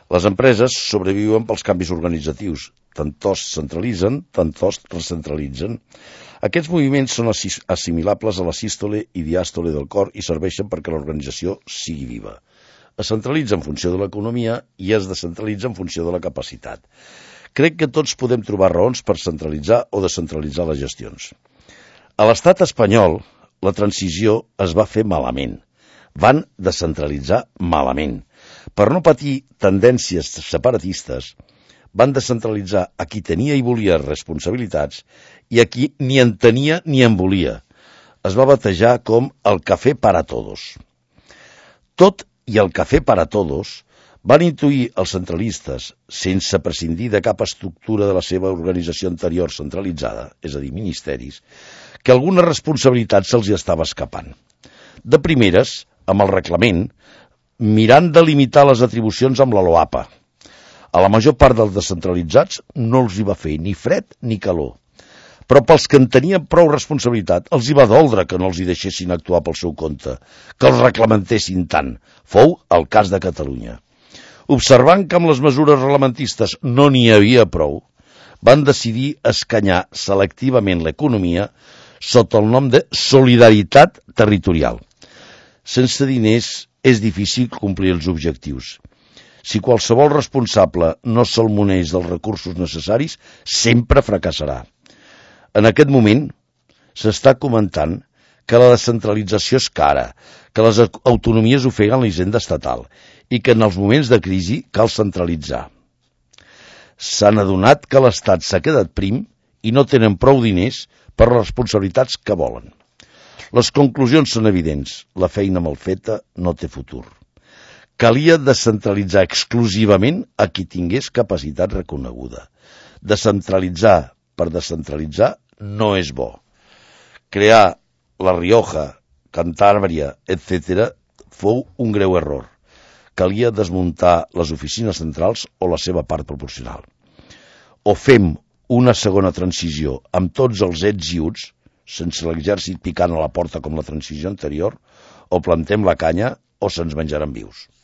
Les empreses sobreviuen pels canvis organitzatius. Tantors centralitzen, tantors recentralitzen. Aquests moviments són assimilables a la sístole i diàstole del cor i serveixen perquè l'organització sigui viva. Es centralitza en funció de l'economia i es descentralitza en funció de la capacitat. Crec que tots podem trobar raons per centralitzar o descentralitzar les gestions. A l'estat espanyol, la transició es va fer malament. Van descentralitzar malament. Per no patir tendències separatistes, van descentralitzar a qui tenia i volia responsabilitats i a qui ni en tenia ni en volia. Es va batejar com el café para todos. Tot i el café para todos van intuir els centralistes, sense prescindir de cap estructura de la seva organització anterior centralitzada, és a dir, ministeris, que alguna responsabilitat se'ls hi estava escapant. De primeres, amb el reglament, mirant de limitar les atribucions amb la LOAPA. A la major part dels descentralitzats no els hi va fer ni fred ni calor. Però pels que en tenien prou responsabilitat, els hi va doldre que no els hi deixessin actuar pel seu compte, que els reglamentessin tant. Fou el cas de Catalunya. Observant que amb les mesures reglamentistes no n'hi havia prou, van decidir escanyar selectivament l'economia sota el nom de solidaritat territorial. Sense diners és difícil complir els objectius. Si qualsevol responsable no s'almoneix dels recursos necessaris, sempre fracassarà. En aquest moment s'està comentant que la descentralització és cara, que les autonomies ofeguen la hisenda estatal i que en els moments de crisi cal centralitzar. S'han adonat que l'Estat s'ha quedat prim i no tenen prou diners per les responsabilitats que volen. Les conclusions són evidents. La feina mal feta no té futur. Calia descentralitzar exclusivament a qui tingués capacitat reconeguda. Descentralitzar per descentralitzar no és bo. Crear La Rioja, Cantàbria, etc. fou un greu error. Calia desmuntar les oficines centrals o la seva part proporcional. O fem una segona transició amb tots els ets i uts, sense l'exèrcit picant a la porta com la transició anterior, o plantem la canya o se'ns menjaran vius.